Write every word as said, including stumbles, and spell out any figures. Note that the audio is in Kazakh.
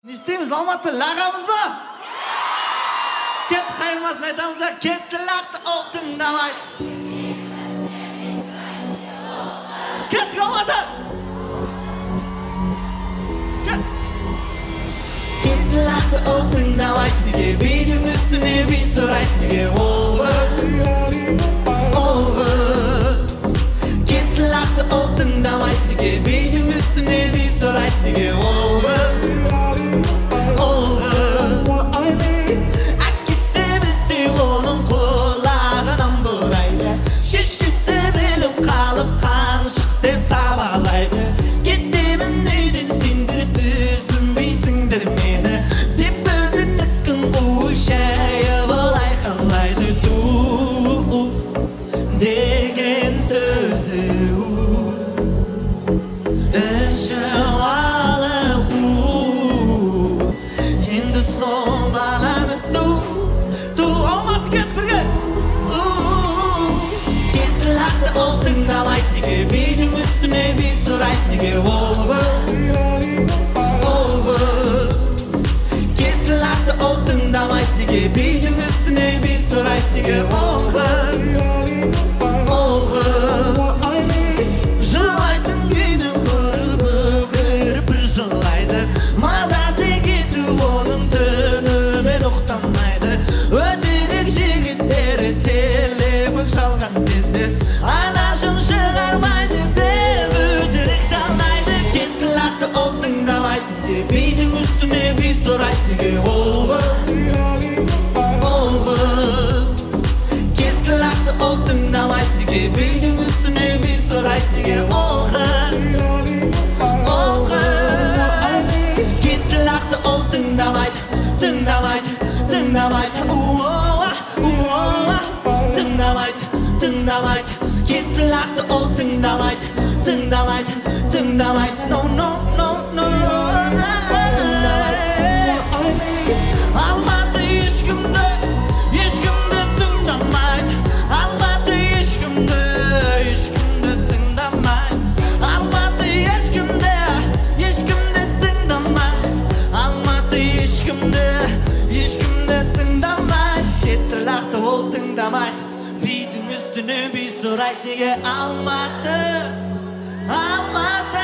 Ne isteymiz? Almatı lağamız mı? Ket kayırmasını aytamız ha. Ketli laqtı oltun damay. Ket kalmadı. Ket. Ketli laqtı oltun damay. Dige benim üstüne bir soray. Dige oğuz. Oğuz. Ketli laqtı oltun damay. Dige benim üstüne bir soray. Dige oğuz. Benim üstüne bir soray dige oğuz Oğuz Жылайтын günüm көріп Кіріп жылайды Мазасы кетіп оның түнімен ұқтамайды Өтірік жігіттері телефон шалған кезде Анашым шығармайды деп өтірік талайды Кетті лақты ол тыңдамайды Benim üstüne bir soray dige oğuz Benim üstüne bir soray dige oğuz Oğuz Gitti laqtı ol tыңдамайды Tыңдамайды, tыңдамайды Уоа, уоа Tыңдамайды, tыңдамайды Gitti laqtı ol tыңдамайды Tыңдамайды, tыңдамайды No, no, no, no Алматы ешкімді Ешкімді тыңдамайды Алматы ешкімді Ешкімді тыңдамайды Алматы ешкімді Ешкімді тыңдамайды Алматы ешкімді Ешкімді тыңдамайды Кетті лақты ол тыңдамайды Бидің үстіне би сұрайды неге Алматы Алматы